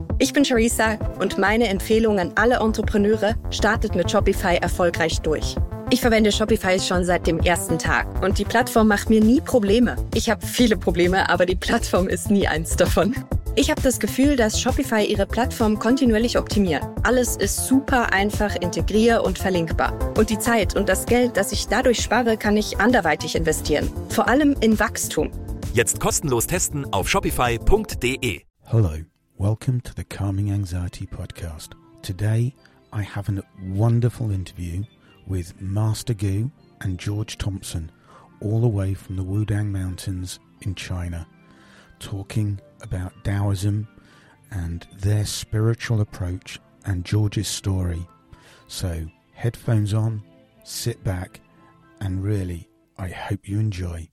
Ich bin Charissa und meine Empfehlung an alle Entrepreneure: startet mit Shopify erfolgreich durch. Ich verwende Shopify schon seit dem ersten Tag und die Plattform macht mir nie Probleme. Ich habe viele Probleme, aber die Plattform ist nie eins davon. Ich habe das Gefühl, dass Shopify ihre Plattform kontinuierlich optimiert. Alles ist super einfach integrier- und verlinkbar. Und die Zeit und das Geld, das ich dadurch spare, kann ich anderweitig investieren. Vor allem in Wachstum. Jetzt kostenlos testen auf shopify.de. Hello, welcome to the Calming Anxiety podcast. Today I have a wonderful interview with Master Gu and George Thompson, all the way from the Wudang Mountains in China, talking about Taoism and their spiritual approach and George's story. So, headphones on, sit back, and really, I hope you enjoy.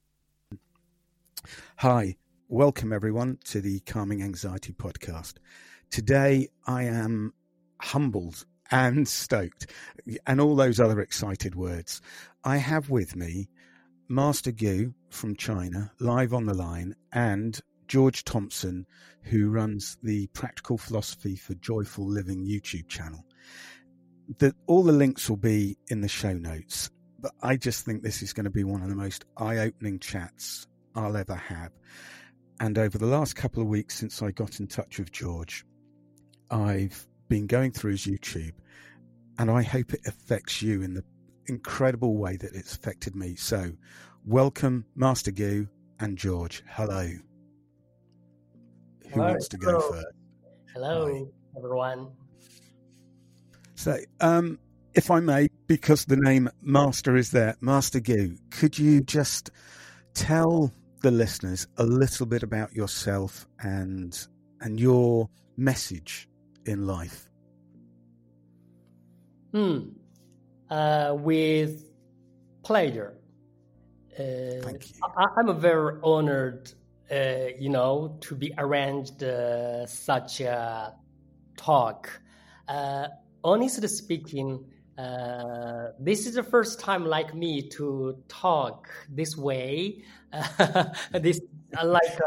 Hi, welcome everyone to the Calming Anxiety podcast. Today I am humbled and stoked and all those other excited words. I have with me Master Gu from China, live on the line, and George Thompson, who runs the Practical Philosophy for Joyful Living YouTube channel. All the links will be in the show notes, but I just think this is going to be one of the most eye-opening chats I'll ever have. And over the last couple of weeks since I got in touch with George, I've been going through his YouTube, and I hope it affects you in the incredible way that it's affected me. So welcome, Master Gu and George. Hello. Who wants to go first? Hello, Hi. everyone. So, if I may, because the name Master is there, Master Gu, could you just tell the listeners a little bit about yourself and your message in life? With pleasure. Thank you. I'm very honored, to be arranged such a talk. Honestly speaking, this is the first time like me to talk this way. This like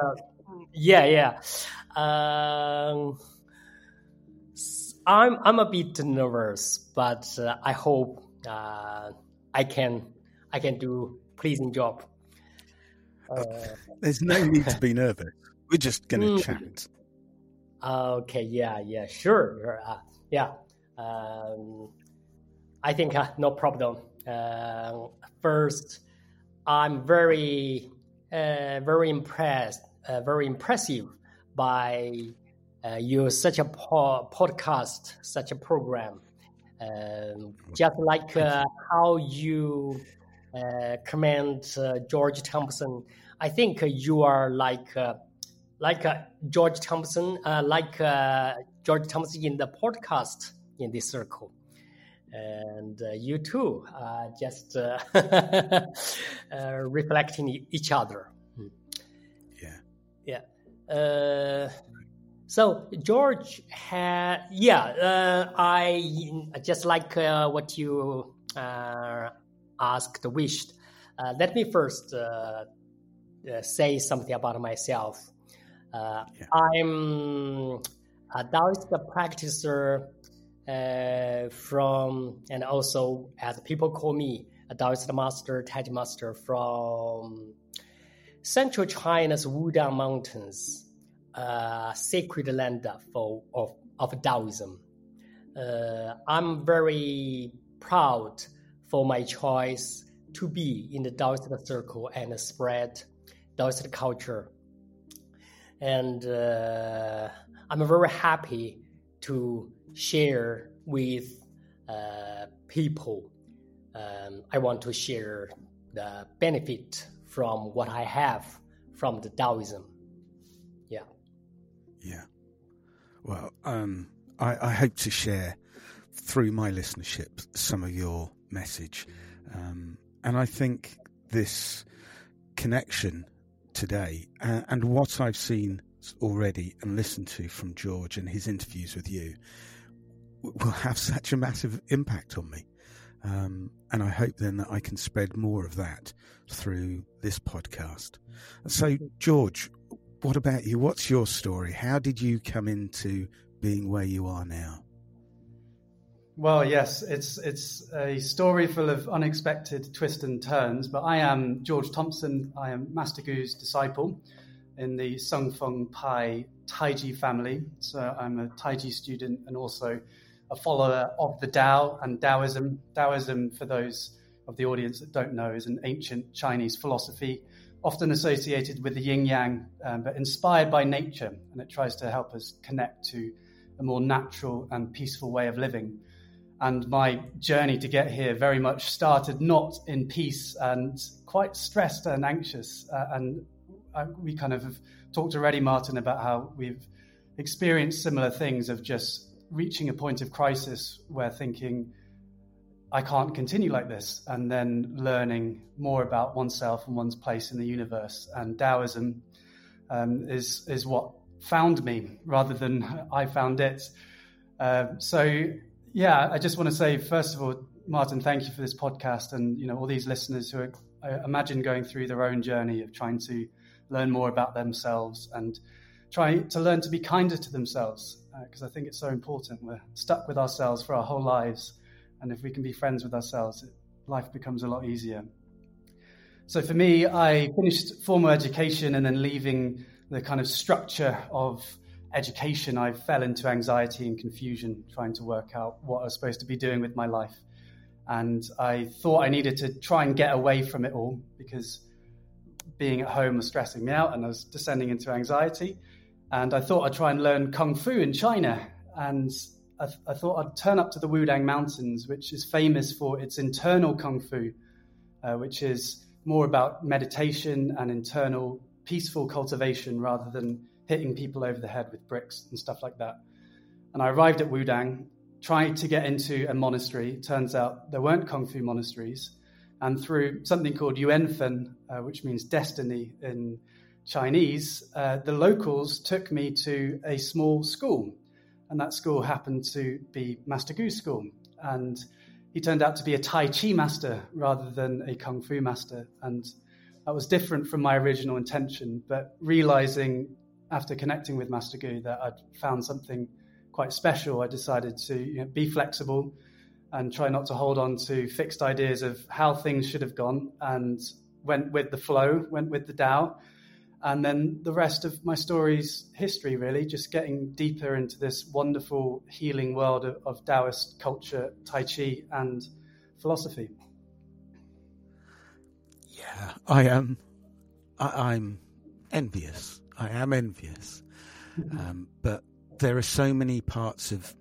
I'm a bit nervous, but I hope I can do pleasing job. There's no need to be nervous. We're just going to chat. Okay, sure. I think no problem. First, I'm very impressed, very impressive by your such a podcast, such a program. Just like how you commend George Thompson, I think you are like George Thompson, George Thompson in the podcast in this circle. And you too, just reflecting each other. Yeah. So George had, I just like what you wished. Let me first say something about myself. I'm a Taoist practicer from, and also as people call me, a Taoist master, Tai Chi master from central China's Wudang Mountains, sacred land of Taoism. I'm very proud for my choice to be in the Taoist circle and spread Taoist culture. And I'm very happy to share with people. I want to share the benefit from what I have from the Taoism. Yeah. Well, I hope to share through my listenership some of your message. And I think this connection today and what I've seen already and listened to from George and his interviews with you will have such a massive impact on me. And I hope then that I can spread more of that through this podcast. So, George, what about you? What's your story? How did you come into being where you are now? Well, yes, it's a story full of unexpected twists and turns, but I am George Thompson. I am Master Gu's disciple in the Sung Fung Pai Taiji family. So I'm a Taiji student and also a follower of the Tao and Taoism. Taoism, for those of the audience that don't know, is an ancient Chinese philosophy, often associated with the yin-yang, but inspired by nature, and it tries to help us connect to a more natural and peaceful way of living. And my journey to get here very much started not in peace and quite stressed and anxious. We kind of have talked already, Martin, about how we've experienced similar things of just reaching a point of crisis where thinking, I can't continue like this, and then learning more about oneself and one's place in the universe. And Taoism is what found me rather than I found it. Yeah, I just want to say, first of all, Martin, thank you for this podcast, and all these listeners who are, I imagine, going through their own journey of trying to learn more about themselves and trying to learn to be kinder to themselves, because I think it's so important. We're stuck with ourselves for our whole lives, and if we can be friends with ourselves, life becomes a lot easier. So for me, I finished formal education, and then leaving the kind of structure of education, I fell into anxiety and confusion, trying to work out what I was supposed to be doing with my life. And I thought I needed to try and get away from it all, because being at home was stressing me out and I was descending into anxiety. And I thought I'd try and learn Kung Fu in China. And I thought I'd turn up to the Wudang Mountains, which is famous for its internal Kung Fu, which is more about meditation and internal peaceful cultivation rather than hitting people over the head with bricks and stuff like that. And I arrived at Wudang, tried to get into a monastery. Turns out there weren't Kung Fu monasteries. And through something called Yuanfen, which means destiny in Chinese, the locals took me to a small school. And that school happened to be Master Gu's school. And he turned out to be a Tai Chi master rather than a Kung Fu master. And that was different from my original intention, but realizing after connecting with Master Gu that I'd found something quite special, I decided to be flexible and try not to hold on to fixed ideas of how things should have gone, and went with the flow, went with the Tao. And then the rest of my story's history, really, just getting deeper into this wonderful healing world of Taoist culture, Tai Chi and philosophy. Yeah, I'm envious. I am envious. But there are so many parts of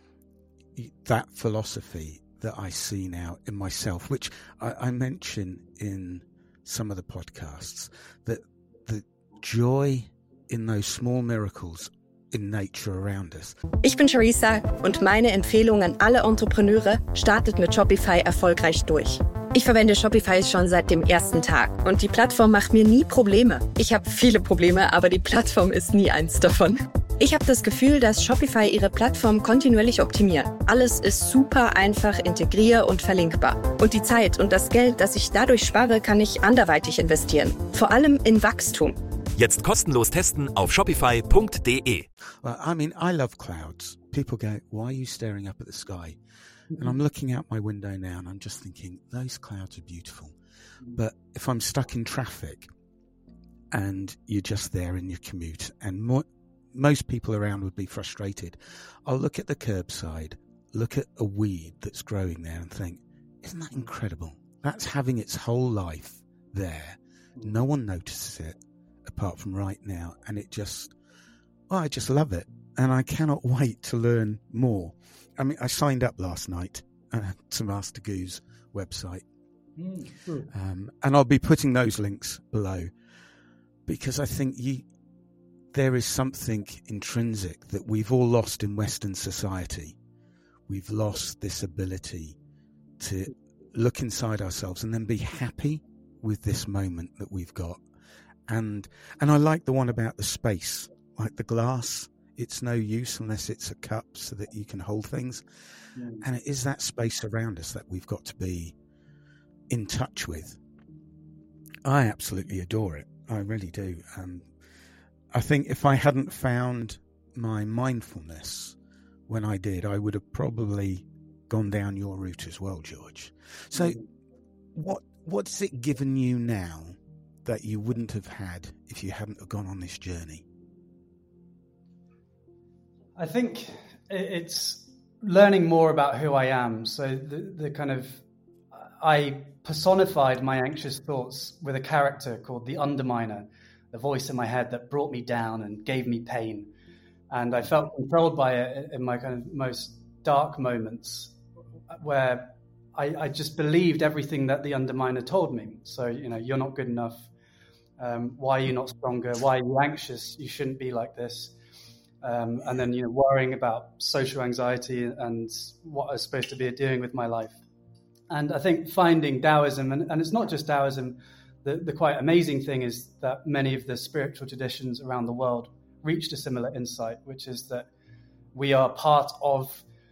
that philosophy that I see now in myself, which I mention in some of the podcasts, that the joy in those small miracles in nature around us. Ich bin Charissa und meine Empfehlung an alle Entrepreneure: startet mit Shopify erfolgreich durch. Ich verwende Shopify schon seit dem ersten Tag und die Plattform macht mir nie Probleme. Ich habe viele Probleme, aber die Plattform ist nie eins davon. Ich habe das Gefühl, dass Shopify ihre Plattform kontinuierlich optimiert. Alles ist super einfach integrier- und verlinkbar. Und die Zeit und das Geld, das ich dadurch spare, kann ich anderweitig investieren. Vor allem in Wachstum. Jetzt kostenlos testen auf shopify.de. Well, I mean, I love clouds. People go, why are you staring up at the sky? And I'm looking out my window now and I'm just thinking, those clouds are beautiful. But if I'm stuck in traffic and you're just there in your commute, and most people around would be frustrated, I'll look at the curbside, look at a weed that's growing there and think, isn't that incredible? That's having its whole life there. No one notices it apart from right now. And I just love it. And I cannot wait to learn more. I mean, I signed up last night to Master Gu's website. And I'll be putting those links below, because I think there is something intrinsic that we've all lost in Western society. We've lost this ability to look inside ourselves and then be happy with this moment that we've got. And I like the one about the space, like the glass. It's no use unless it's a cup so that you can hold things. And it is that space around us that we've got to be in touch with. I absolutely adore it. I really do. I think if I hadn't found my mindfulness when I did, I would have probably gone down your route as well, George. So what's it given you now that you wouldn't have had if you hadn't have gone on this journey? I think it's learning more about who I am. So the kind of, I personified my anxious thoughts with a character called the Underminer, the voice in my head that brought me down and gave me pain. And I felt controlled by it in my kind of most dark moments, where I just believed everything that the Underminer told me. So, you're not good enough. Why are you not stronger? Why are you anxious? You shouldn't be like this. And then, worrying about social anxiety and what I was supposed to be doing with my life. And I think finding Taoism, and it's not just Taoism, the quite amazing thing is that many of the spiritual traditions around the world reached a similar insight, which is that we are part of,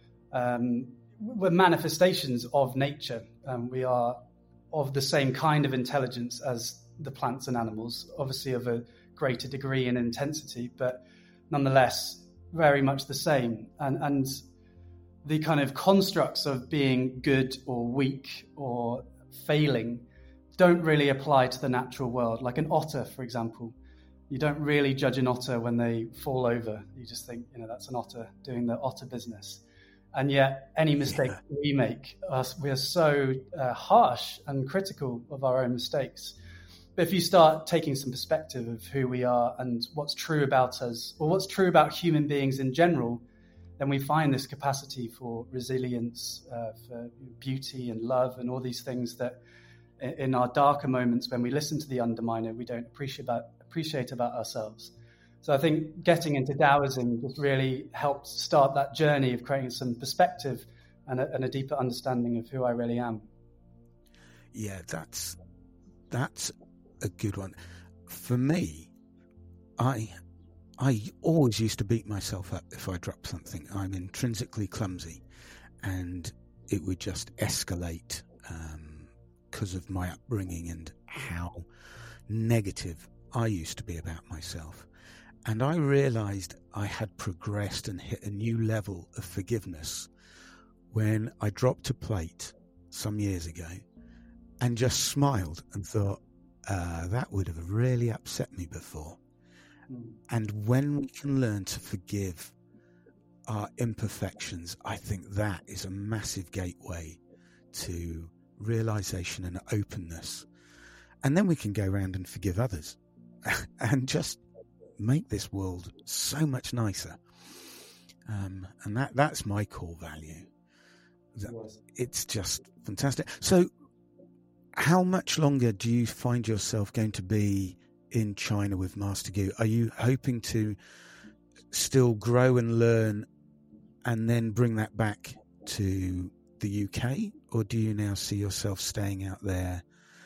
we're manifestations of nature. We are of the same kind of intelligence as the plants and animals, obviously of a greater degree and intensity, but nonetheless very much the same. And the kind of constructs of being good or weak or failing don't really apply to the natural world. Like an otter, for example, you don't really judge an otter when they fall over. You just think, that's an otter doing the otter business. And yet any mistake we make, we are so harsh and critical of our own mistakes. But if you start taking some perspective of who we are and what's true about us, or what's true about human beings in general, then we find this capacity for resilience, for beauty and love and all these things that in our darker moments when we listen to the Underminer, we don't appreciate about ourselves. So I think getting into Taoism just really helped start that journey of creating some perspective and a deeper understanding of who I really am. Yeah, that's a good one. For me, I always used to beat myself up if I dropped something. I'm intrinsically clumsy, and it would just escalate because of my upbringing and how negative I used to be about myself. And I realized I had progressed and hit a new level of forgiveness when I dropped a plate some years ago and just smiled and thought, that would have really upset me before. And when we can learn to forgive our imperfections, I think that is a massive gateway to realization and openness. And then we can go around and forgive others and just make this world so much nicer. And that's my core value. It's just fantastic. So how much longer do you find yourself going to be in China with Master Gu? Are you hoping to still grow and learn and then bring that back to the UK? Or do you now see yourself staying out there,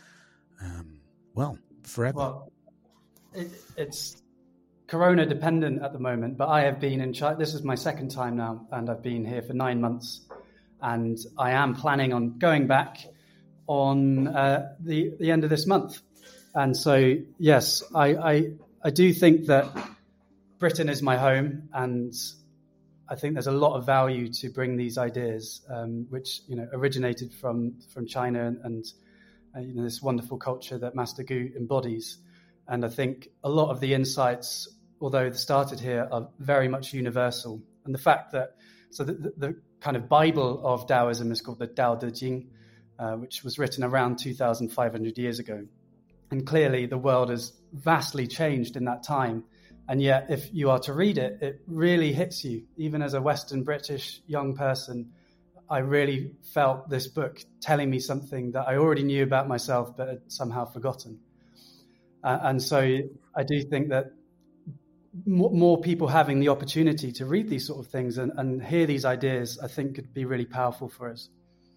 forever? Well, it's Corona dependent at the moment, but I have been in China. This is my second time now, and I've been here for 9 months. And I am planning on going back on the end of this month. And so, yes, I do think that Britain is my home, and I think there's a lot of value to bring these ideas, which originated from China and this wonderful culture that Master Gu embodies. And I think a lot of the insights, although they started here, are very much universal. And the fact that the kind of Bible of Taoism is called the Tao Te Ching, which was written around 2,500 years ago. And clearly the world has vastly changed in that time. And yet, if you are to read it, it really hits you. Even as a Western British young person, I really felt this book telling me something that I already knew about myself, but had somehow forgotten. And so I do think that more people having the opportunity to read these sort of things and hear these ideas, I think could be really powerful for us.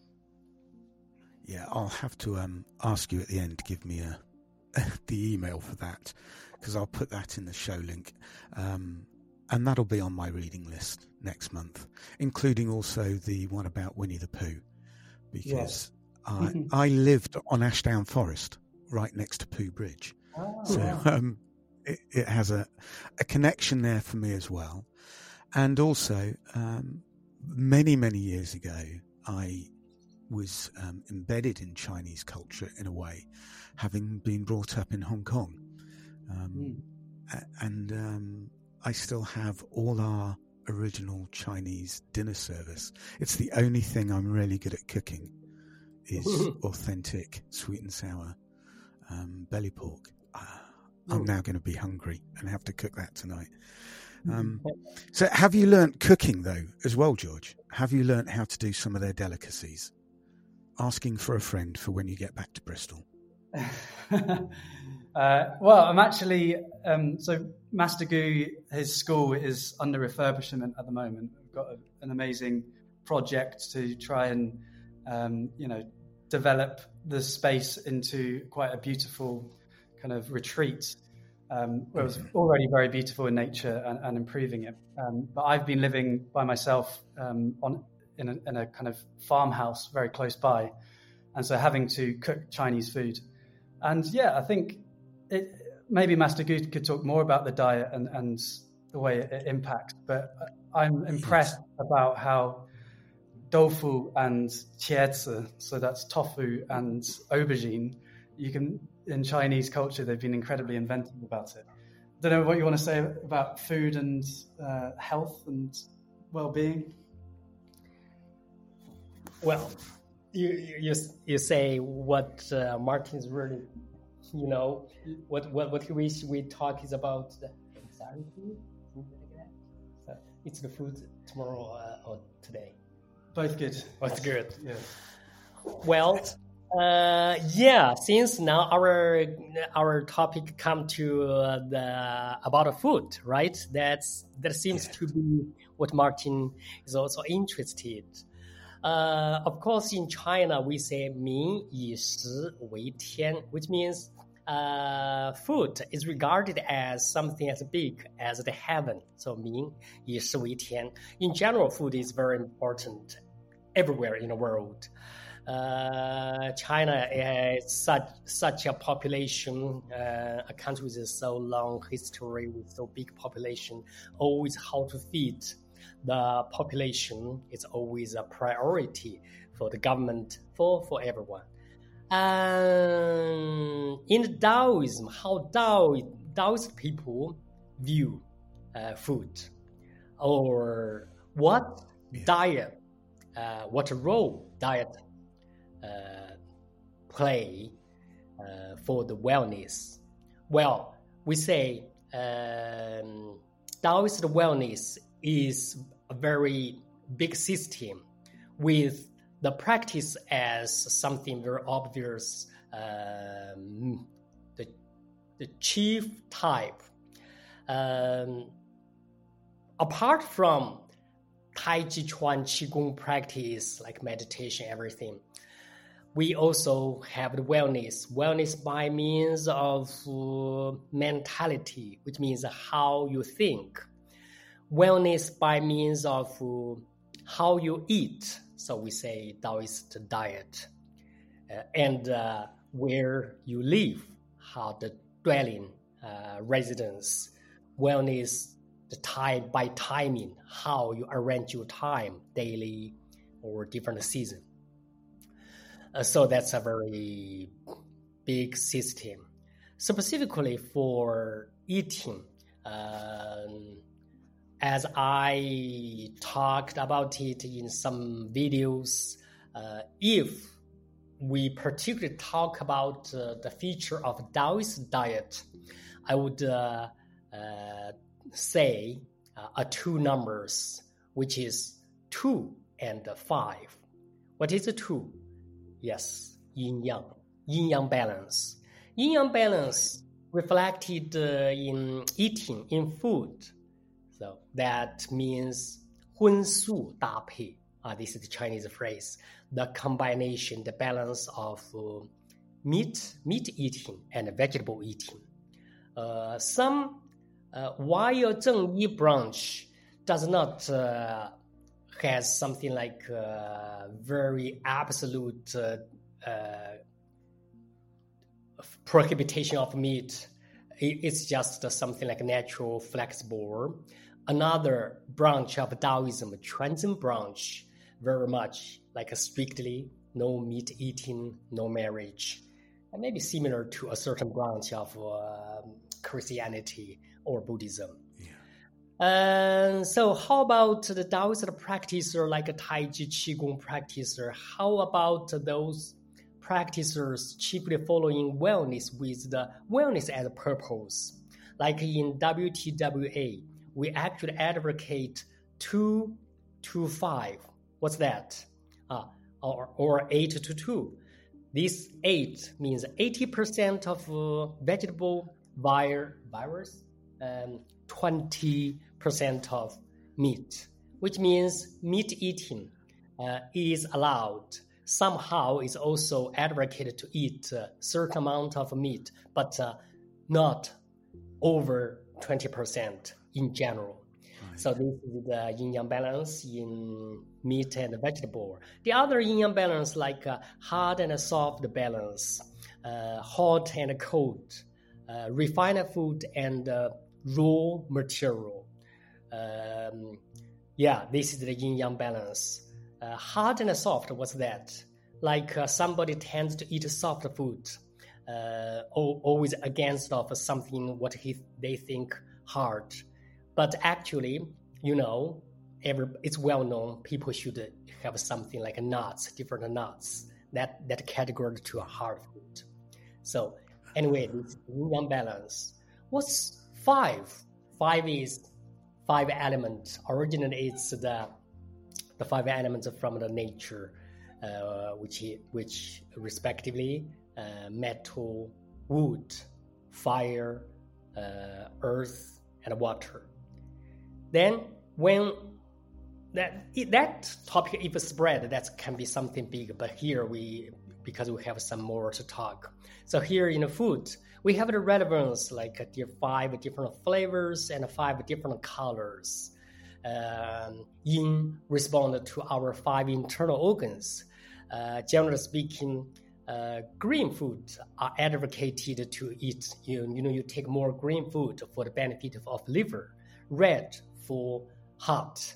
Yeah, I'll have to ask you at the end to give me the email for that, because I'll put that in the show link. And that'll be on my reading list next month, including also the one about Winnie the Pooh, because I lived on Ashdown Forest right next to Pooh Bridge. Oh. So it has a connection there for me as well. And also, many, many years ago, I was embedded in Chinese culture in a way, having been brought up in Hong Kong. And I still have all our original Chinese dinner service. It's the only thing I'm really good at cooking is authentic sweet and sour belly pork. I'm now going to be hungry and have to cook that tonight. So have you learnt cooking though as well, George? Have you learnt how to do some of their delicacies? Asking for a friend for when you get back to Bristol. Well, I'm actually, so Master Gu, his school is under refurbishment at the moment. We've got an amazing project to try and, develop the space into quite a beautiful kind of retreat. Where it was already very beautiful in nature and improving it. But I've been living by myself in a kind of farmhouse very close by. And so having to cook Chinese food. And yeah, I think maybe Master Gu could talk more about the diet and the way it impacts. But I'm impressed about how tofu and qiezi, so that's tofu and aubergine, in Chinese culture, they've been incredibly inventive about it. Don't know what you want to say about food and health and well-being. Well, you say what Martin's really, what we talk is about the anxiety, something like that. So it's the food tomorrow or today. Both good. Both good. Yeah. Well. Since now our topic come to about food, right? That seems to be what Martin is also interested. Of course, in China we say 民以食为天, which means food is regarded as something as big as the heaven. So 民以食为天. In general, food is very important everywhere in the world. China is such a population, a country with so long history, with so big population, always how to feed the population is always a priority for the government, for everyone. In Taoism, how Taoist people view food, or what diet, what role diet play for the wellness. Well, we say Taoist wellness is a very big system with the practice as something very obvious, the chief type. Apart from Tai Chi Chuan Qigong practice, like meditation, everything, we also have the wellness by means of mentality, which means how you think. Wellness by means of how you eat. So we say Taoist diet. And where you live, how the dwelling, residence. Wellness, the time by timing, how you arrange your time, daily or different season. So that's a very big system. Specifically for eating, as I talked about it in some videos, if we particularly talk about the feature of Taoist diet, I would say two numbers, which is 2 and 5. What is a 2? Yes, yin-yang balance. Yin-yang balance reflected in eating, in food. So that means 荤素搭配. This is the Chinese phrase. The combination, the balance of meat eating and vegetable eating. Some while Zhengyi branch does not has something like very absolute prohibition of meat. It's just something like natural, flexible. another branch of Taoism, Chuanzhen branch, very much like a strictly no meat eating, no marriage, and maybe similar to a certain branch of Christianity or Buddhism. And so how about the Taoist practitioner like a Tai Chi Qigong practitioner? How about those practitioners chiefly following wellness with the wellness as a purpose? Like in WTWA, we actually advocate 2 to 5. What's that? Or 8 to 2. This 8 means 80% of vegetable virus and 20% of meat, which means meat eating is allowed. Somehow it's also advocated to eat a certain amount of meat, but not over 20% in general. Right. So this is the yin-yang balance in meat and vegetable. The other yin-yang balance like hard and soft balance, hot and cold, refined food and raw material. This is the yin-yang balance. Hard and soft, what's that? Like somebody tends to eat soft food, always against of something what they think hard. But actually, it's well known people should have something like nuts, different nuts, that category to a hard food. So anyway, this yin-yang balance. What's 5? 5 is 5 elements. Originally, it's the 5 elements from the nature, which respectively metal, wood, fire, earth, and water. Then when that topic if spread, that can be something big. But here because we have some more to talk. So here in the food, we have the relevance like 5 different flavors and 5 different colors in response to our 5 internal organs. Generally speaking, green food are advocated to eat. You take more green food for the benefit of liver. Red for heart.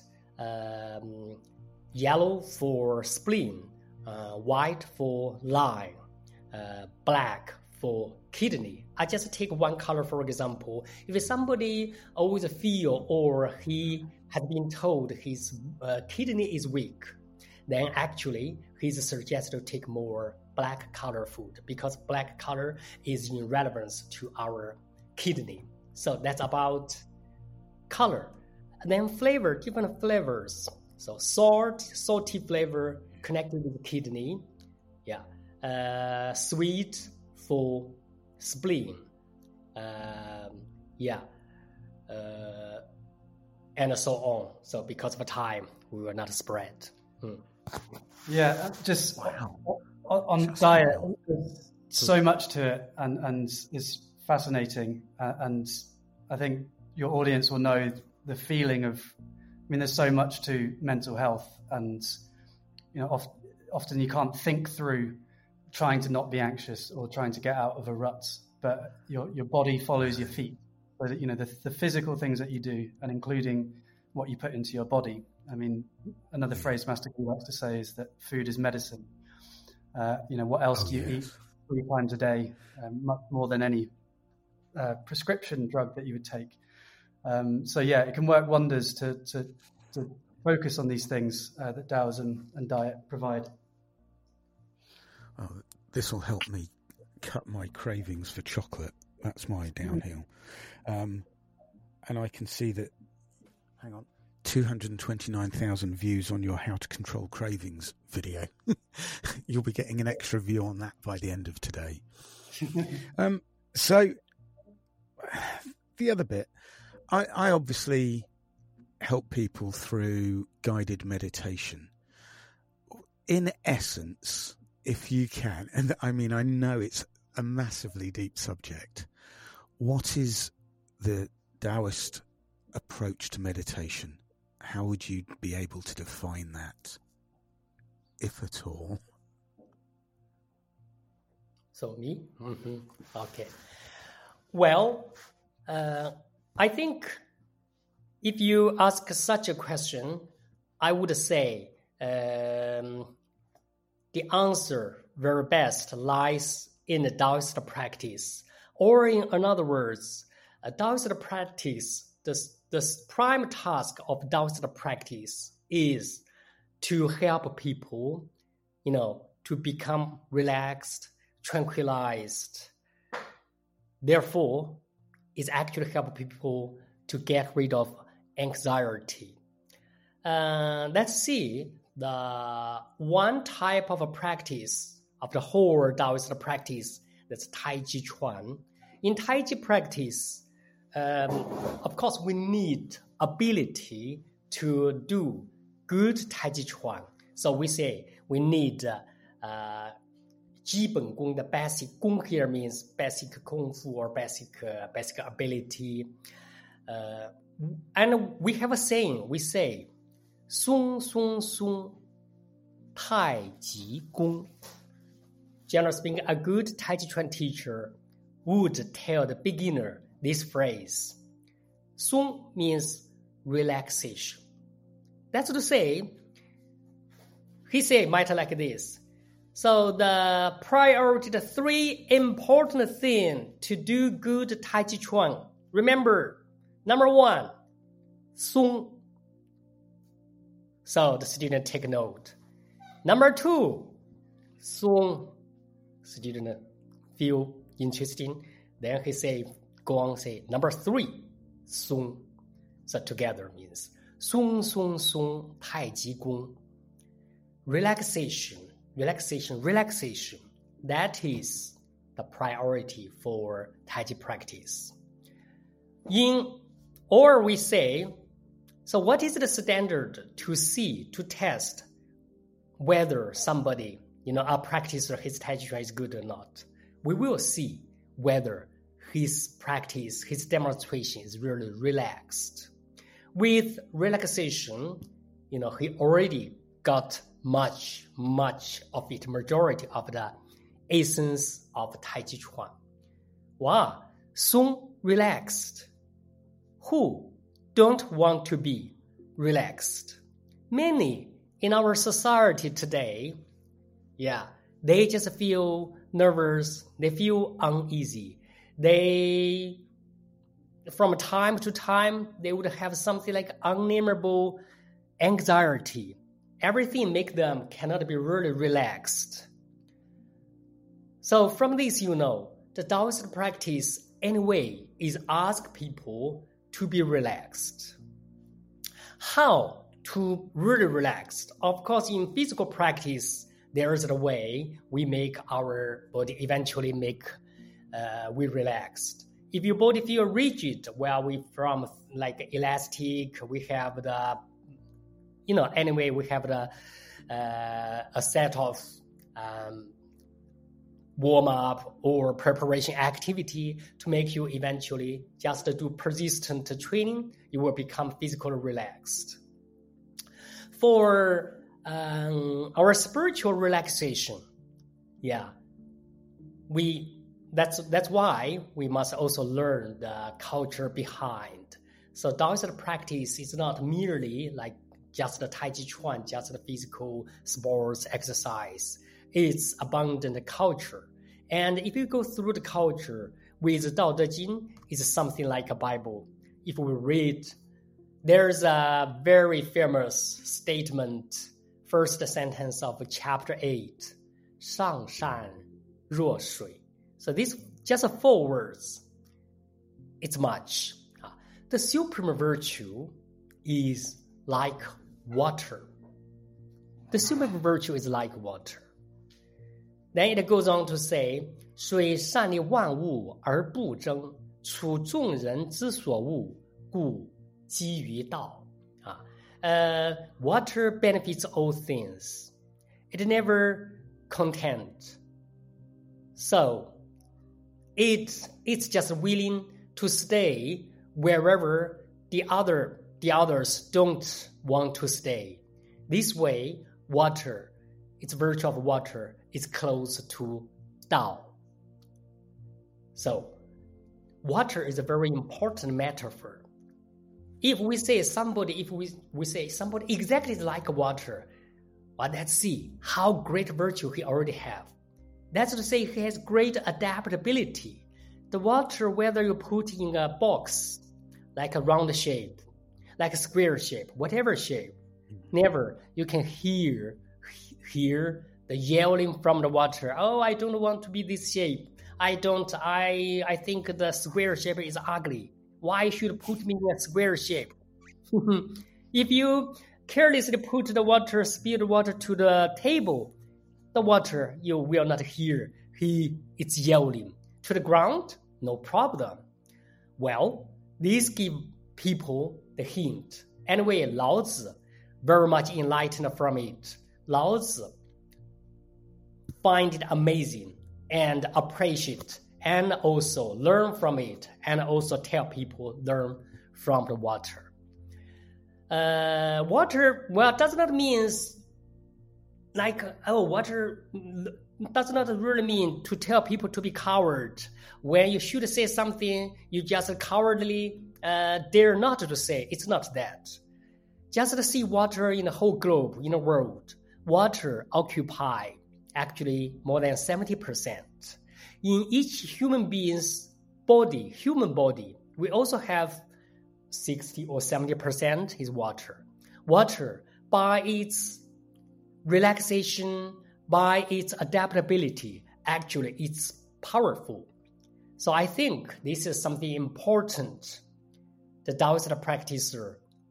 Yellow for spleen. White for lung. Black for kidney. I just take one color for example. If somebody always feel or he has been told his kidney is weak, then actually he's suggested to take more black color food because black color is in relevance to our kidney. So that's about color. And then flavor, different flavors. So salty flavor connected with the kidney. Sweet for spleen. And so on. So because of time, we will not spread. Yeah, just on diet, there's so much to it and it's fascinating. And I think your audience will know the feeling of, there's so much to mental health and, often you can't think through trying to not be anxious or trying to get out of a rut, but your body follows your feet. So that, the physical things that you do and including what you put into your body. Another phrase Master Gu likes to say is that food is medicine. What else do you eat 3 times a day? Much more than any prescription drug that you would take. It can work wonders to focus on these things that Taoism and diet provide. Oh, this will help me cut my cravings for chocolate. That's my downhill. And I can see that, 229,000 views on your How to Control Cravings video. You'll be getting an extra view on that by the end of today. So the other bit, I obviously help people through guided meditation. In essence, if you can, and I know it's a massively deep subject, what is the Taoist approach to meditation? How would you be able to define that, if at all? So me? Mm-hmm. Okay. Well, I think if you ask such a question, I would say the answer very best lies in the Taoist practice. Or in other words, a Taoist practice, the prime task of Taoist practice is to help people, to become relaxed, tranquilized. Therefore, it's actually help people to get rid of anxiety. Let's see the one type of a practice of the whole Taoist practice, that's Tai Chi Chuan. In Tai Chi practice, of course, we need ability to do good Tai Chi Chuan. So we say we need 基本功, the basic 功 here means basic 功夫 or basic ability. And we have a saying, we say, 松松松太极功. Generally speaking, a good Tai Chi Chuan teacher would tell the beginner this phrase. Song means relaxation. That's to say, he said might like this. So the priority, the three important things to do good Tai Chi Chuan. Remember, number one, Song. So the student take note. Number two, Song. Student feel interesting. Then he say, go on, say, number three, Song. So together means Song Song Song Tai Ji Gong. Relaxation. That is the priority for Tai Chi practice. Or we say, so what is the standard to see, to test whether somebody, a practicer, his Tai Chi Chuan is good or not? We will see whether his practice, his demonstration is really relaxed. With relaxation, he already got much of it, majority of the essence of Tai Chi Chuan. Wow, Song relaxed. Who don't want to be relaxed? Many in our society today, they just feel nervous, they feel uneasy. They, from time to time, they would have something like unnameable anxiety. Everything make them cannot be really relaxed. So from this, the Taoist practice anyway is ask people to be relaxed. How to really relax? Of course, in physical practice, there is a way we make our body eventually we relaxed. If your body feel rigid, we from like elastic, we have the, anyway, we have the a set of warm-up or preparation activity to make you eventually just do persistent training, you will become physically relaxed. For our spiritual relaxation, that's why we must also learn the culture behind. So Taoist practice is not merely like just the Tai Chi Chuan, just the physical sports exercise. It's abundant culture. And if you go through the culture with Dao De Jing, it's something like a Bible. If we read, there's a very famous statement, first sentence of chapter 8, 上善若水. So this just 4 words. It's much. The supreme virtue is like water. The supreme virtue is like water. Then it goes on to say, 水善利万物而不争，处众人之所恶，故几于道. Water benefits all things. It never content. So it's just willing to stay wherever the others don't want to stay. This way, water, its virtue of water, is close to Tao. So, water is a very important metaphor. If we say somebody exactly like water, but let's see how great virtue he already have. That's to say he has great adaptability. The water, whether you put in a box, like a round shape, like a square shape, whatever shape, never you can hear the yelling from the water. Oh, I don't want to be this shape. I think the square shape is ugly. Why should put me in a square shape? If you carelessly put spilled water to the table, the water you will not hear. It's yelling. To the ground, no problem. Well, this gives people the hint. Anyway, Lao Tzu, very much enlightened from it. Lao Tzu find it amazing and appreciate it, and also learn from it, and also tell people learn from the water. Water, does not mean water does not really mean to tell people to be coward. When you should say something, you just cowardly dare not to say. It's not that. Just to see water in the whole globe, in the world, water occupy actually more than 70%. In each human being's human body, we also have 60 or 70% is water. Water, by its relaxation, by its adaptability, actually it's powerful. So I think this is something important. The Taoist practitioner,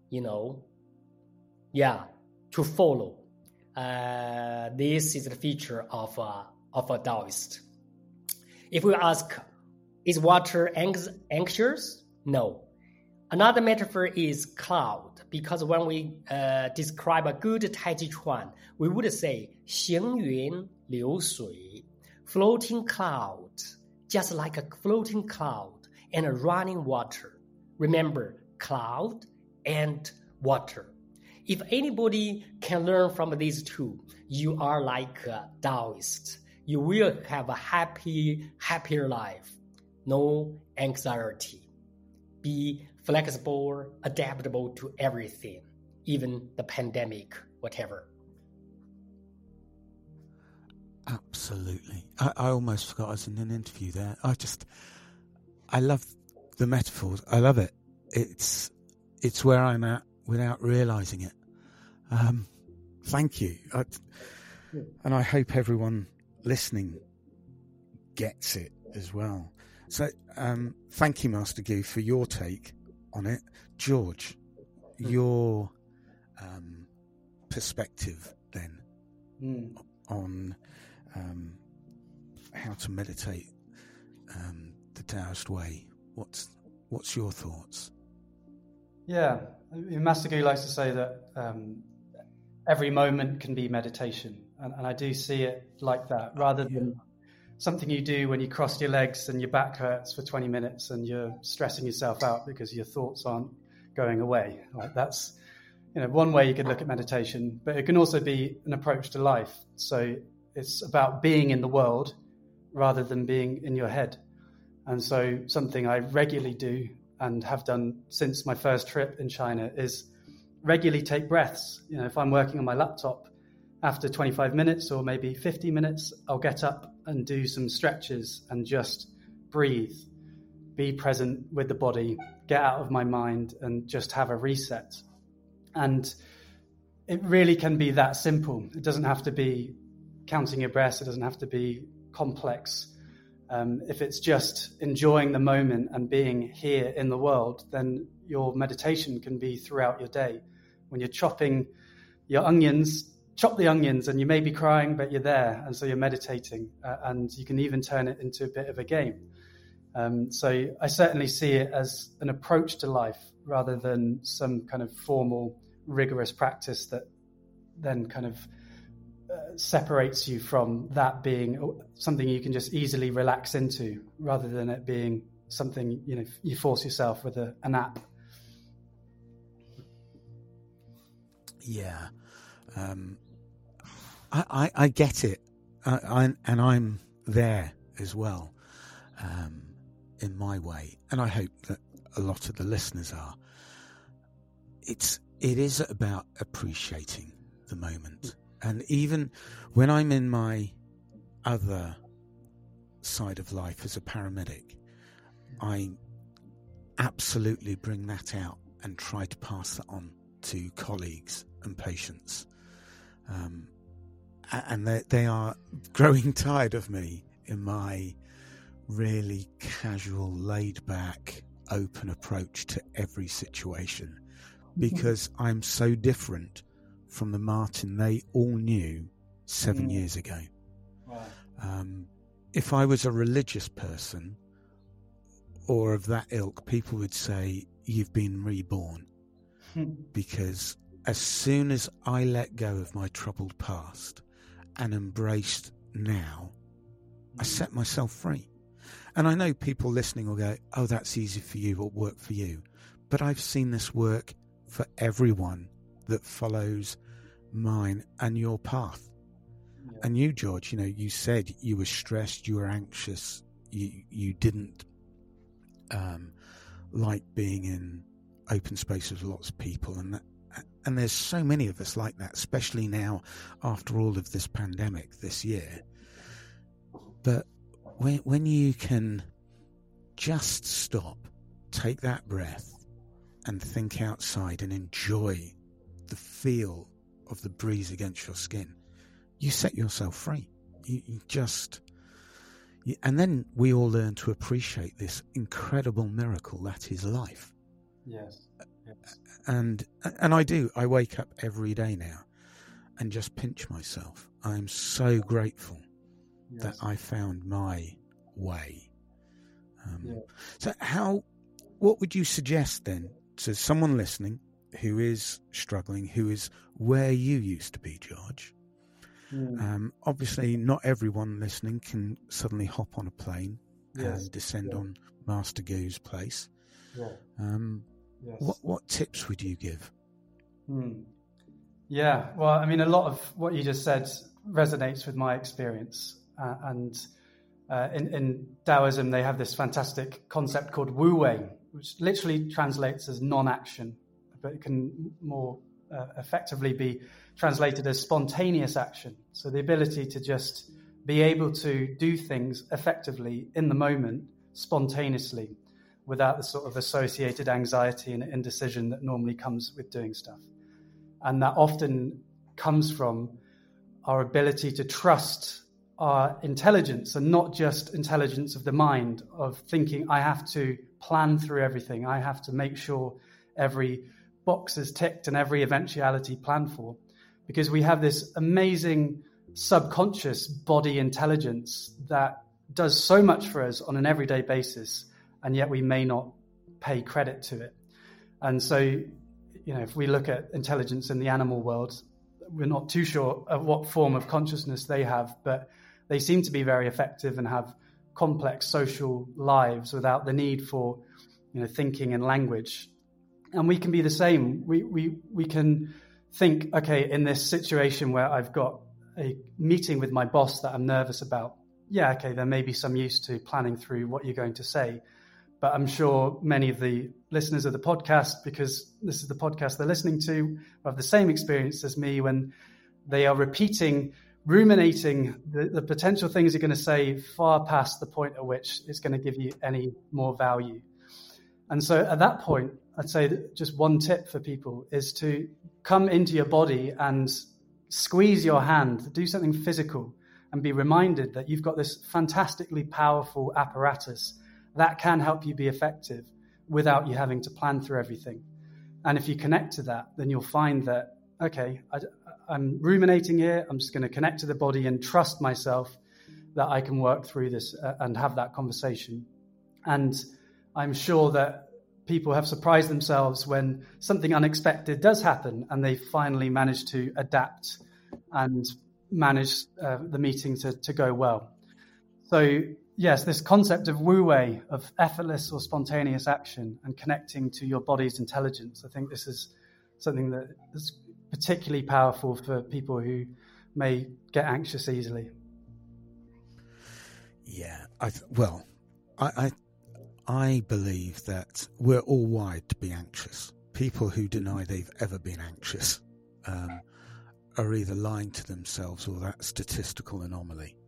to follow. This is the feature of a Taoist. If we ask, is water anxious? No. Another metaphor is cloud, because when we describe a good Tai Chi Chuan, we would say 行云流水, floating cloud, just like a floating cloud and a running water. Remember, cloud and water. If anybody can learn from these two, you are like a Taoist. You will have a happier life. No anxiety. Be flexible, adaptable to everything, even the pandemic, whatever. Absolutely. I almost forgot I was in an interview there. I love the metaphors. I love it. It's where I'm at without realising it. Thank you. And I hope everyone listening gets it as well. So thank you, Master Gu, for your take on it. George, your perspective then on how to meditate the Taoist way. What's your thoughts? Yeah, Master Gu likes to say that every moment can be meditation, and I do see it like that, rather than something you do when you cross your legs and your back hurts for 20 minutes and you're stressing yourself out because your thoughts aren't going away. Like that's, one way you could look at meditation, but it can also be an approach to life. So it's about being in the world rather than being in your head. And so something I regularly do and have done since my first trip in China is regularly take breaths. If I'm working on my laptop, after 25 minutes or maybe 50 minutes, I'll get up and do some stretches and just breathe, be present with the body, get out of my mind and just have a reset. And it really can be that simple. It doesn't have to be counting your breaths. It doesn't have to be complex. If it's just enjoying the moment and being here in the world, then your meditation can be throughout your day. When you're chopping your onions, chop the onions and you may be crying, but you're there. And so you're meditating and you can even turn it into a bit of a game. So I certainly see it as an approach to life rather than some kind of formal, rigorous practice that then kind of separates you from that being something you can just easily relax into rather than it being something, you force yourself with an app. Yeah. I get it. And I'm there as well, in my way. And I hope that a lot of the listeners are. it is about appreciating the moment. And even when I'm in my other side of life as a paramedic, I absolutely bring that out and try to pass that on to colleagues and patients. And they are growing tired of me in my really casual, laid-back, open approach to every situation, because I'm so different from the Martin they all knew 7 years ago. Wow. If I was a religious person or of that ilk, people would say, you've been reborn. Because as soon as I let go of my troubled past and embraced now, I set myself free. And I know people listening will go, oh, that's easy for you or work for you. But I've seen this work for everyone that follows mine and your path. Yeah. And you, George, you said you were stressed, you were anxious, you didn't like being in open spaces with lots of people, and there's so many of us like that, especially now after all of this pandemic this year. But when you can just stop, take that breath and think outside and enjoy the feel of the breeze against your skin, you set yourself free. And then we all learn to appreciate this incredible miracle that is life. Yes. And I do. I wake up every day now and just pinch myself. I'm so grateful that I found my way. So what would you suggest then to someone listening who is struggling, who is where you used to be, George? Obviously, not everyone listening can suddenly hop on a plane and descend on Master Gu's place. What tips would you give? Yeah, well, I mean, a lot of what you just said resonates with my experience. And in Taoism, they have this fantastic concept called Wu Wei, which literally translates as non-action, but it can more effectively be translated as spontaneous action. So the ability to just be able to do things effectively in the moment, spontaneously, without the sort of associated anxiety and indecision that normally comes with doing stuff. And that often comes from our ability to trust our intelligence, and not just intelligence of the mind, of thinking, I have to plan through everything. I have to make sure every box is ticked and every eventuality planned for. Because we have this amazing subconscious body intelligence that does so much for us on an everyday basis, and yet we may not pay credit to it. And so, if we look at intelligence in the animal world, we're not too sure of what form of consciousness they have, but they seem to be very effective and have complex social lives without the need for, thinking and language. And we can be the same. We can think, okay, in this situation where I've got a meeting with my boss that I'm nervous about, there may be some use to planning through what you're going to say. But I'm sure many of the listeners of the podcast, because this is the podcast they're listening to, have the same experience as me when they are ruminating the potential things you're going to say far past the point at which it's going to give you any more value. And so at that point, I'd say that just one tip for people is to come into your body and squeeze your hand, do something physical, and be reminded that you've got this fantastically powerful apparatus that can help you be effective without you having to plan through everything. And if you connect to that, then you'll find that, okay, I'm ruminating here. I'm just going to connect to the body and trust myself that I can work through this and have that conversation. And I'm sure that people have surprised themselves when something unexpected does happen and they finally manage to adapt and manage the meeting to go well. So yes, this concept of Wu Wei, of effortless or spontaneous action and connecting to your body's intelligence, I think this is something that is particularly powerful for people who may get anxious easily. Yeah, I believe that we're all wired to be anxious people who deny they've ever been anxious are either lying to themselves or that statistical anomaly.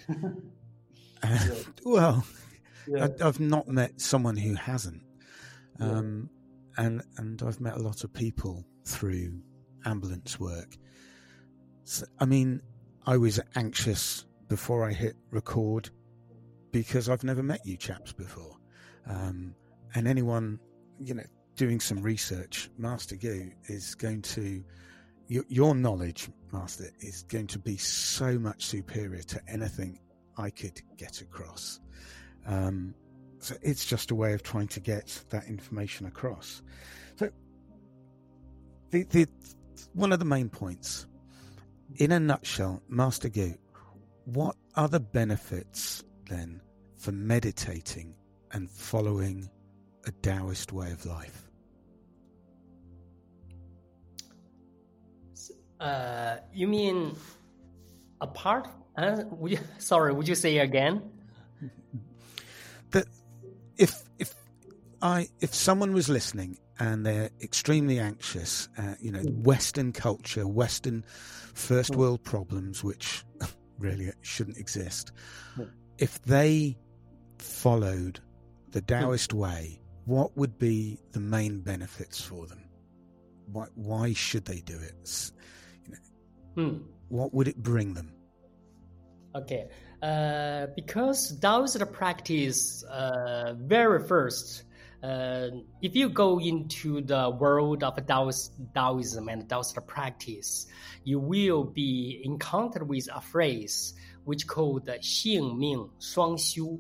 Well, yeah. I've not met someone who hasn't. And I've met a lot of people through ambulance work. So, I mean, I was anxious before I hit record because I've never met you chaps before. And anyone, doing some research, Master Gu is going to, your knowledge, Master, is going to be so much superior to anything I could get across. So it's just a way of trying to get that information across. So the one of the main points, in a nutshell, Master Gu, what are the benefits then for meditating and following a Taoist way of life? You mean apart? Would you say again? That if someone was listening and they're extremely anxious, Western culture, Western first world problems, which really shouldn't exist, if they followed the Taoist way, what would be the main benefits for them? Why should they do it? What would it bring them? Okay, because Taoist practice, very first, if you go into the world of Taoism and Taoist practice, you will be encountered with a phrase which called 性命双修,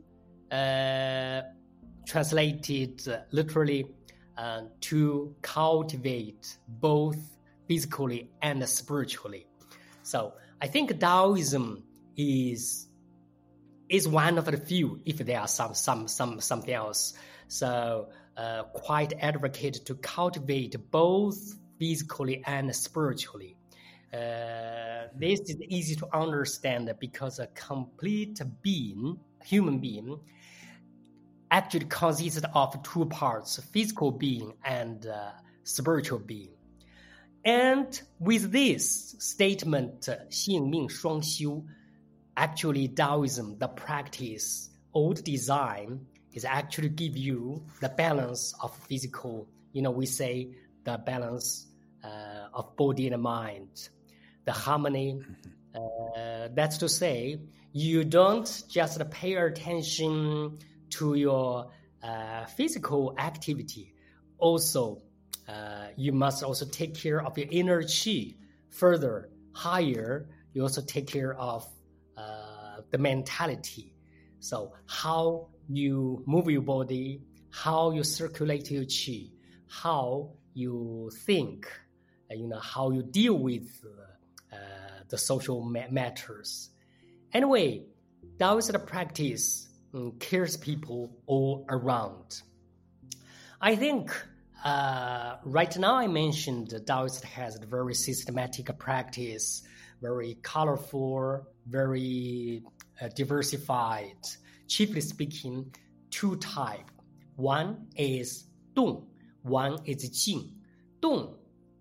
translated literally to cultivate both physically and spiritually. So I think Taoism is one of the few, if there are something else. So quite advocate to cultivate both physically and spiritually. This is easy to understand because a complete being, human being, actually consists of two parts, physical being and spiritual being. And with this statement, 性命双修, actually Taoism, the practice, old design, is actually give you the balance of physical, we say the balance of body and mind, the harmony. That's to say, you don't just pay attention to your physical activity. Also, you must also take care of your inner qi. Further, higher, you also take care of the mentality. So how you move your body, how you circulate your qi, how you think, how you deal with the social matters. Anyway, Taoist practice cares people all around. I think right now I mentioned Taoist has a very systematic practice, very colorful, very diversified. Chiefly speaking, two types. One is Dong, one is Jing. Dong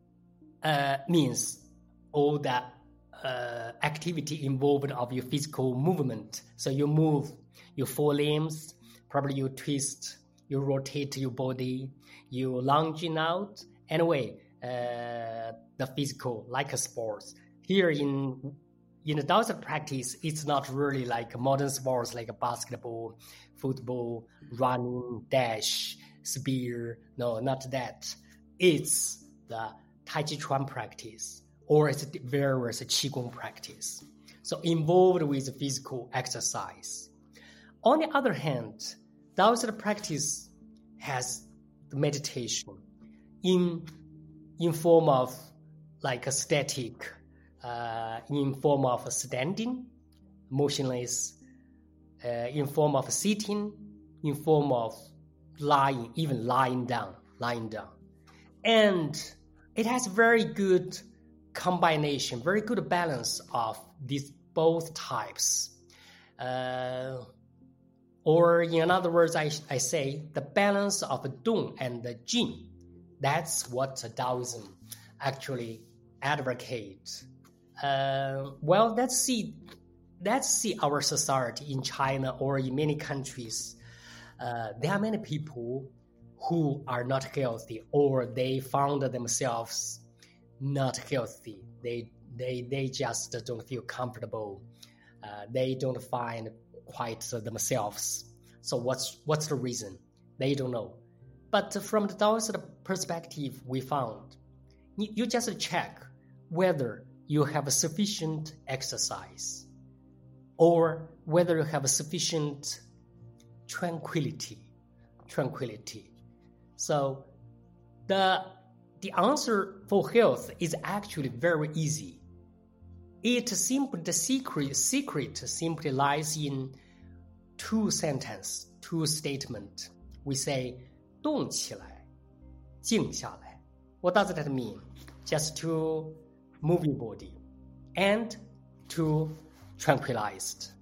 means all that activity involved of your physical movement. So you move your forelimbs, probably you twist, you rotate your body, you lunging out. Anyway, the physical, like a sports. Here in the Taoist practice, it's not really like modern sports like basketball, football, running, dash, spear. No, not that. It's the Tai Chi Chuan practice, or it's various Qigong practice. So involved with physical exercise. On the other hand, Taoist practice has the meditation in form of like a static, in form of standing, motionless, in form of sitting, in form of lying, even lying down. And it has very good combination, very good balance of these both types. Or in other words, I say the balance of Dong and the Jing. That's what Taoism actually advocates. Well, let's see our society in China or in many countries. There are many people who are not healthy, or they found themselves not healthy. They just don't feel comfortable. They don't find quite themselves. So what's the reason? They don't know. But from the Taoist perspective, we found you just check whether you have sufficient exercise or whether you have sufficient tranquility. So the answer for health is actually very easy. The secret simply lies in two statements. We say 动起来，静下来. What does that mean? Just to move your body and to tranquilize.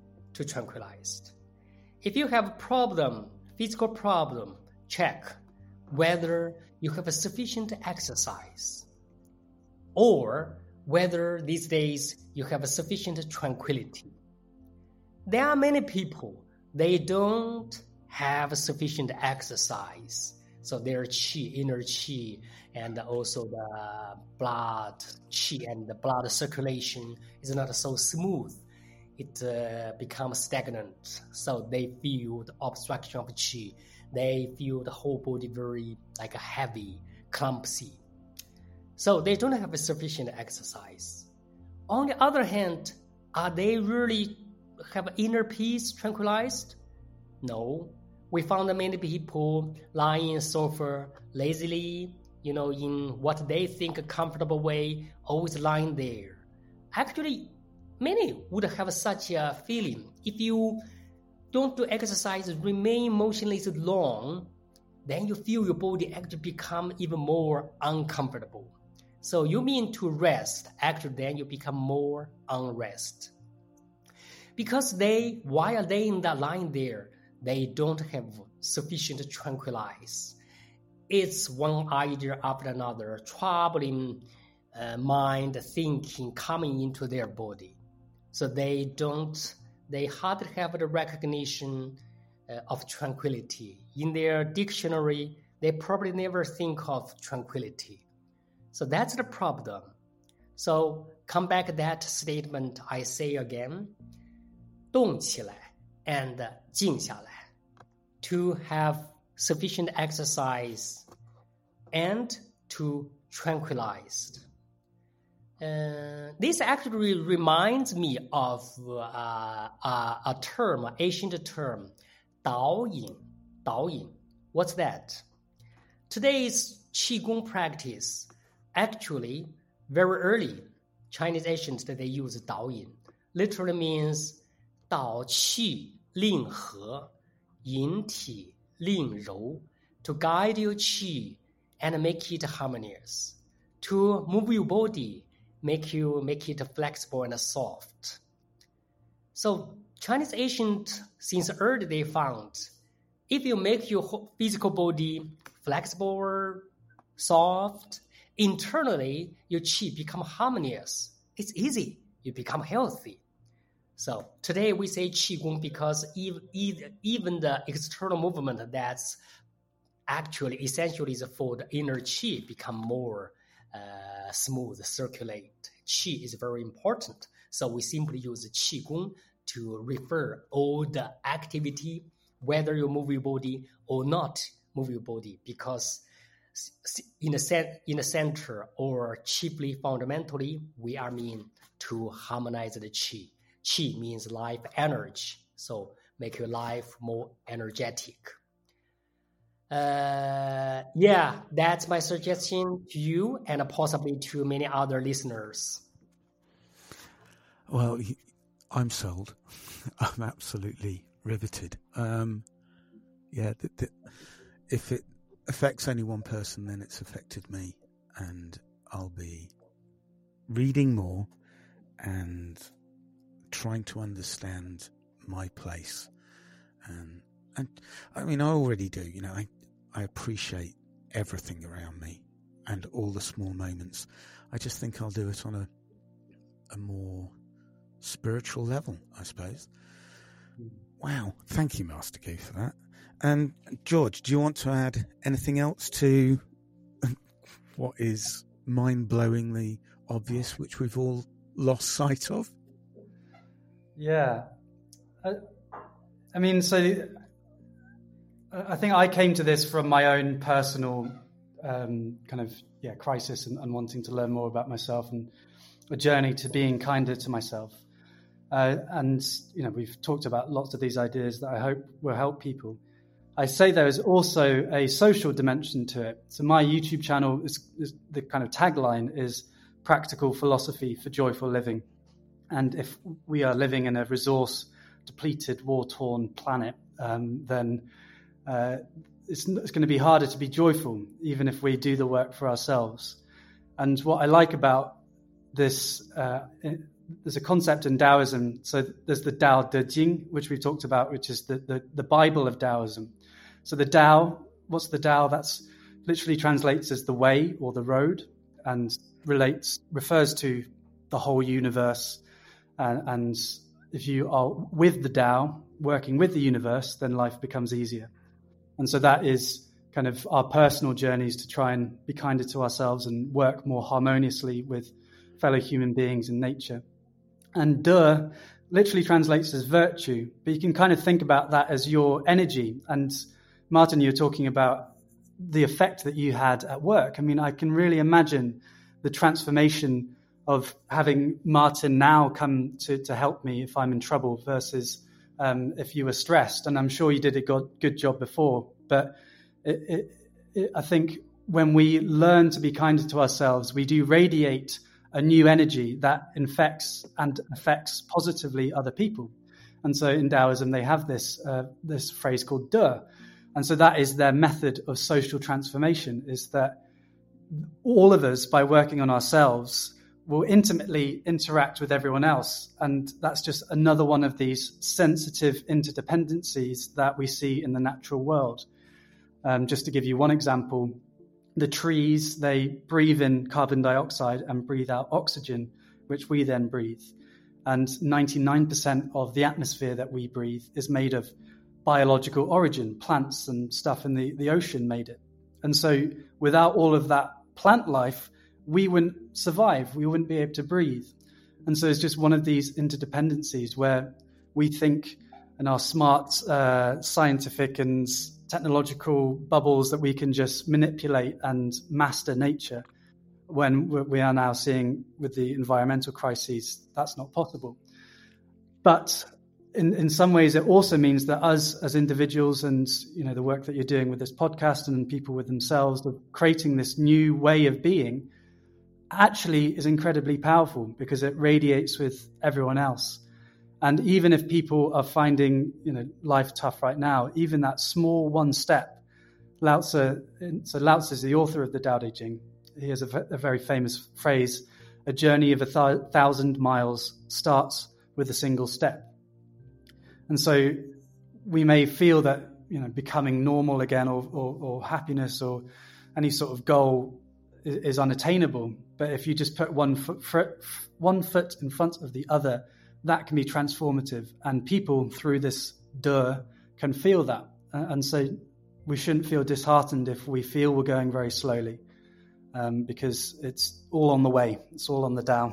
If you have a problem, physical problem, check whether you have a sufficient exercise or whether these days you have a sufficient tranquility. There are many people, they don't have sufficient exercise. So their qi, inner qi, and also the blood qi and the blood circulation is not so smooth. It becomes stagnant. So they feel the obstruction of qi. They feel the whole body very heavy, clumsy. So they don't have a sufficient exercise. On the other hand, are they really have inner peace, tranquilized? No. We found many people lying on sofa lazily, in what they think a comfortable way, always lying there. Actually, many would have such a feeling. If you don't do exercise, remain motionless long, then you feel your body actually become even more uncomfortable. So you mean to rest, actually then you become more unrest. Because while they in that line there, they don't have sufficient tranquilize. It's one idea after another, troubling mind thinking coming into their body. So they hardly have the recognition of tranquility. In their dictionary, they probably never think of tranquility. So that's the problem. So come back to that statement I say again, 动起来 and 静下来, to have sufficient exercise and to tranquilize. This actually reminds me of a term, an ancient term, 导引. What's that? Today's Qigong practice, actually, very early, Chinese ancients, they use 导引. Literally means 导气令和, 引体令柔, to guide your qi and make it harmonious, to move your body, make it flexible and soft. So Chinese ancient, since early they found, if you make your physical body flexible or soft, internally your qi become harmonious. It's easy. You become healthy. So today we say Qigong because even the external movement that's actually essentially is for the inner Qi become more smooth, circulate. Qi is very important. So we simply use Qigong to refer all the activity, whether you move your body or not move your body, because in the center or chiefly fundamentally, we are mean to harmonize the Qi. Qi means life energy, so make your life more energetic. That's my suggestion to you and possibly to many other listeners. Well, I'm sold. I'm absolutely riveted. If it affects only one person, then it's affected me, and I'll be reading more and trying to understand my place. And I mean, I already do. I appreciate everything around me and all the small moments. I just think I'll do it on a more spiritual level, I suppose. Wow. Thank you, Master Gu, for that. And George, do you want to add anything else to what is mind-blowingly obvious, which we've all lost sight of? Yeah. I mean, so I think I came to this from my own personal crisis and wanting to learn more about myself and a journey to being kinder to myself. And, we've talked about lots of these ideas that I hope will help people. I say there is also a social dimension to it. So my YouTube channel is the kind of tagline is practical philosophy for joyful living. And if we are living in a resource-depleted, war-torn planet, then it's going to be harder to be joyful, even if we do the work for ourselves. And what I like about this, there's a concept in Taoism. So there's the Tao Te Ching, which we've talked about, which is the Bible of Taoism. So the Tao, what's the Tao? That's literally translates as the way or the road, and refers to the whole universe. And if you are with the Tao, working with the universe, then life becomes easier. And so that is kind of our personal journeys to try and be kinder to ourselves and work more harmoniously with fellow human beings in nature. And De literally translates as virtue, but you can kind of think about that as your energy. And Martin, you were talking about the effect that you had at work. I mean, I can really imagine the transformation of having Martin now come to help me if I'm in trouble versus if you were stressed. And I'm sure you did a good job before. But I think when we learn to be kinder to ourselves, we do radiate a new energy that infects and affects positively other people. And so in Taoism, they have this phrase called De. And so that is their method of social transformation, is that all of us, by working on ourselves, will intimately interact with everyone else. And that's just another one of these sensitive interdependencies that we see in the natural world. Just to give you one example, the trees, they breathe in carbon dioxide and breathe out oxygen, which we then breathe. And 99% of the atmosphere that we breathe is made of biological origin. Plants and stuff in the ocean made it. And so without all of that plant life, we wouldn't survive. We wouldn't be able to breathe. And so it's just one of these interdependencies where we think in our smart scientific and technological bubbles that we can just manipulate and master nature, when we are now seeing with the environmental crises, that's not possible. But in some ways, it also means that us as individuals and, the work that you're doing with this podcast and people with themselves, of creating this new way of being, actually is incredibly powerful because it radiates with everyone else. And even if people are finding, life tough right now, even that small one step, Lao Tzu is the author of the Tao Te Ching. He has a very famous phrase: a journey of 1,000 miles starts with a single step. And so we may feel that, becoming normal again or happiness or any sort of goal is unattainable. But if you just put one foot in front of the other, that can be transformative. And people through this De can feel that. And so we shouldn't feel disheartened if we feel we're going very slowly, because it's all on the way. It's all on the Tao.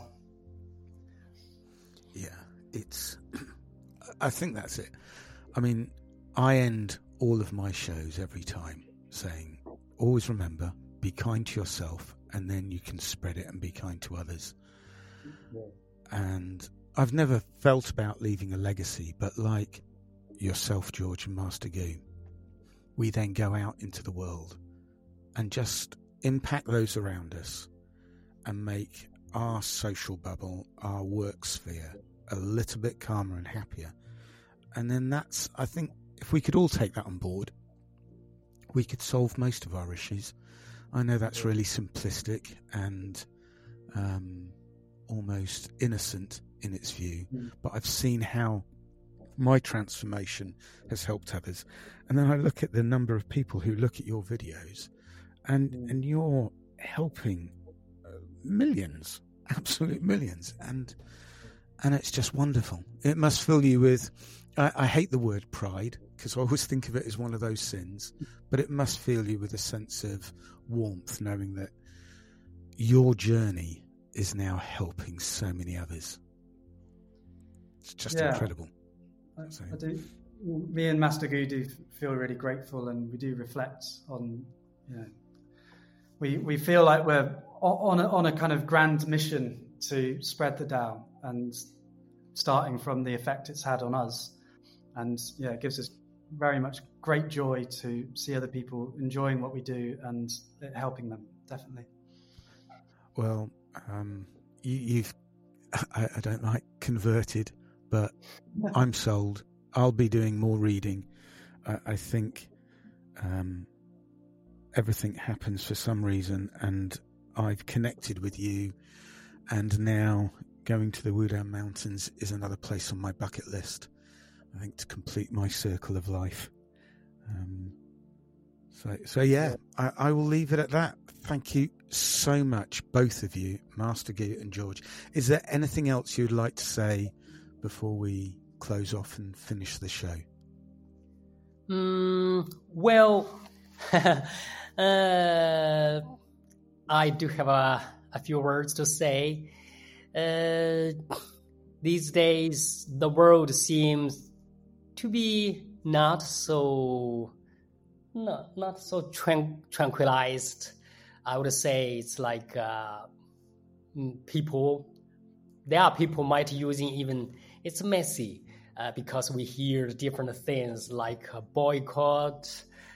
Yeah, I think that's it. I mean, I end all of my shows every time saying, always remember, be kind to yourself, and then you can spread it and be kind to others. Yeah. And I've never felt about leaving a legacy, but like yourself, George, and Master Gu, we then go out into the world and just impact those around us and make our social bubble, our work sphere, a little bit calmer and happier. And then I think, if we could all take that on board, we could solve most of our issues. I know that's really simplistic and almost innocent in its view, but I've seen how my transformation has helped others. And then I look at the number of people who look at your videos and you're helping millions, absolute millions, and it's just wonderful. It must fill you with, I hate the word pride, because I always think of it as one of those sins, but it must fill you with a sense of warmth, knowing that your journey is now helping so many others. It's just incredible. I do. Me and Master Gu do feel really grateful, and we do reflect on, we feel like we're on a kind of grand mission to spread the Tao, and starting from the effect it's had on us. And it gives us very much great joy to see other people enjoying what we do and it helping them, definitely. Well, I don't like converted, but I'm sold. I'll be doing more reading. I think everything happens for some reason, and I've connected with you, and now going to the Wudang Mountains is another place on my bucket list, I think, to complete my circle of life. I will leave it at that. Thank you so much, both of you, Master Gu and George. Is there anything else you'd like to say before we close off and finish the show? Well, I do have a few words to say. These days, the world seems to be not so tranquilized. I would say it's like there are people might using even, it's messy because we hear different things like boycott,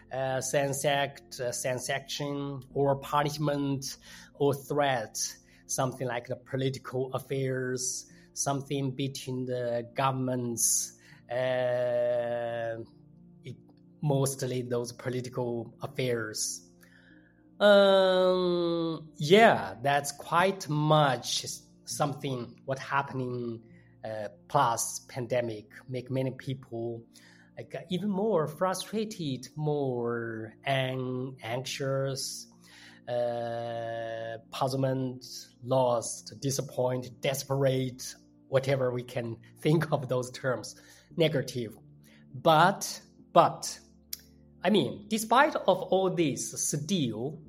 sanction, or punishment, or threat, something like the political affairs, something between the governments, mostly those political affairs. That's quite much something what happening plus pandemic make many people even more frustrated, more anxious, puzzlement, lost, disappointed, desperate, whatever we can think of those terms, negative. But I mean, despite of all this, still,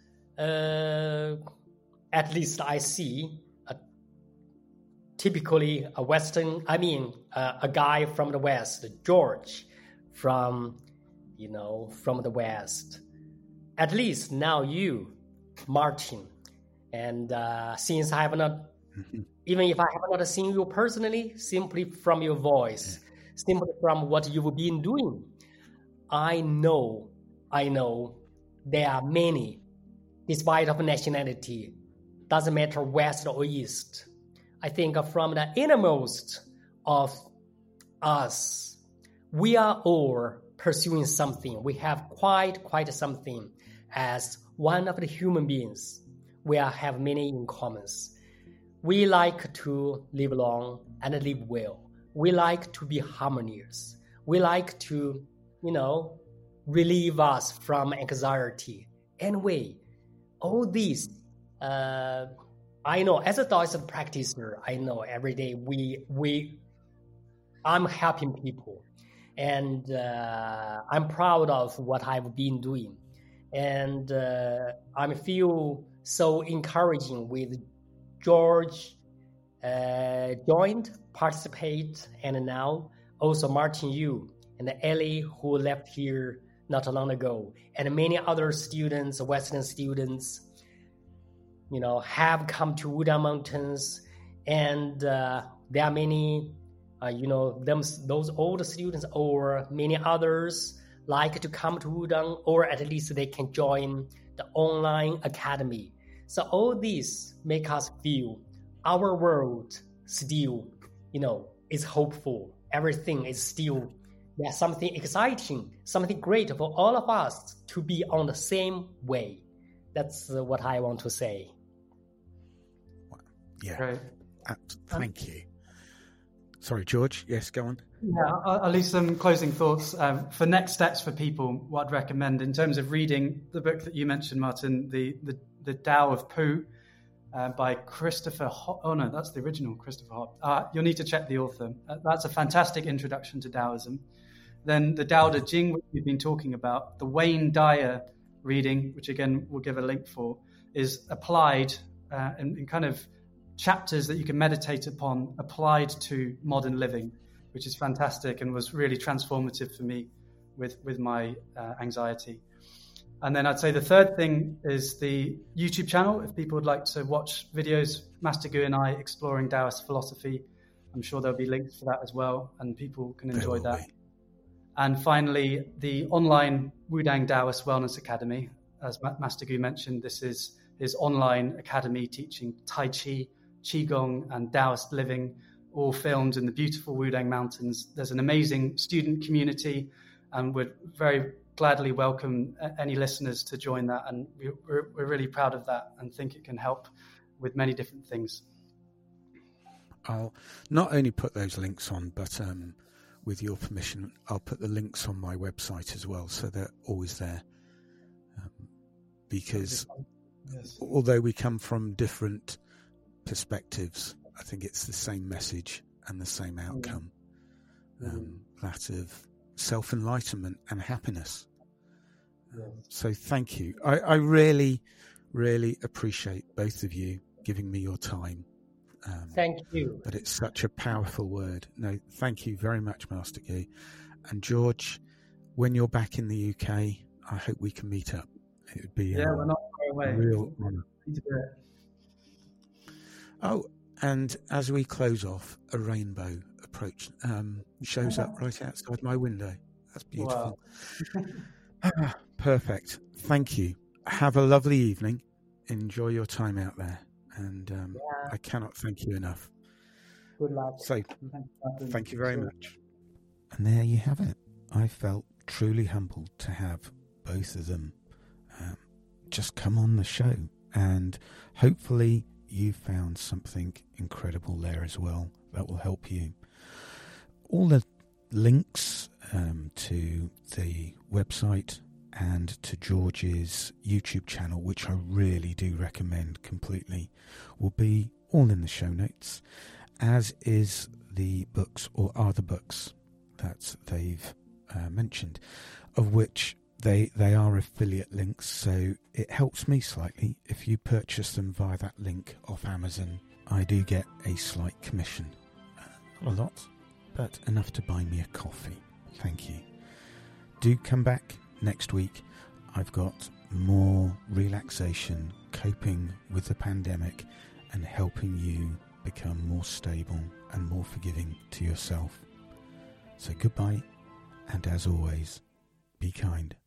at least I see typically a guy from the West, George, from the West. At least now you, Martin, and since I have not, even if I have not seen you personally, simply from your voice, simply from what you've been doing, I know there are many, despite of nationality, doesn't matter West or East. I think from the innermost of us, we are all pursuing something. We have quite something as one of the human beings. We have many in commons. We like to live long and live well. We like to be harmonious. We like to, relieve us from anxiety. Anyway, all these, I know as a Taoist practitioner, I know every day I'm helping people, and I'm proud of what I've been doing, and I feel so encouraging with George joined, participate, and now also Martin Yu and Ellie, who left here not long ago, and many other students, Western students, have come to Wudang Mountains, and there are many, those old students or many others like to come to Wudang, or at least they can join the online academy. So all these make us feel our world still, is hopeful. Everything is still, there's something exciting, something great for all of us to be on the same way. That's what I want to say. Yeah. Right. Thank you. Sorry, George. Yes, go on. Yeah, I'll leave some closing thoughts. For next steps for people, what I'd recommend in terms of reading the book that you mentioned, Martin, the Tao of Pooh by Christopher Hopp. Oh, no, that's the original Christopher Hopp. You'll need to check the author. That's a fantastic introduction to Taoism. Then the Tao Te Ching, which we've been talking about, the Wayne Dyer reading, which again we'll give a link for, is applied in kind of chapters that you can meditate upon, applied to modern living, which is fantastic and was really transformative for me with my anxiety. And then I'd say the third thing is the YouTube channel. If people would like to watch videos, Master Gu and I exploring Taoist philosophy, I'm sure there'll be links for that as well, and people can enjoy that. And finally, the online Wudang Taoist Wellness Academy. As Master Gu mentioned, this is his online academy teaching Tai Chi, Qigong and Taoist living, all filmed in the beautiful Wudang Mountains. There's an amazing student community, and we'd very gladly welcome any listeners to join that. And we're really proud of that and think it can help with many different things. I'll not only put those links on, but with your permission, I'll put the links on my website as well, so they're always there. Because although we come from different perspectives, I think it's the same message and the same outcome, that of self-enlightenment and happiness. So thank you. I really, really appreciate both of you giving me your time. Thank you. But it's such a powerful word. No, thank you very much, Master Gu. And George, when you're back in the UK, I hope we can meet up. It would be we're not far away. A real honour. Oh, and as we close off, a rainbow shows up right outside my window. That's beautiful. Wow. Perfect. Thank you. Have a lovely evening. Enjoy your time out there. And I cannot thank you enough. Good luck. So, thank you very much. And there you have it. I felt truly humbled to have both of them just come on the show. And hopefully you found something incredible there as well that will help you. All the links to the website and to George's YouTube channel, which I really do recommend completely, will be all in the show notes, as is the books, or are the books that they've mentioned, of which they are affiliate links, so it helps me slightly. If you purchase them via that link off Amazon, I do get a slight commission. Not a lot, but enough to buy me a coffee. Thank you. Do come back next week. I've got more relaxation, coping with the pandemic, and helping you become more stable and more forgiving to yourself. So goodbye, and as always, be kind.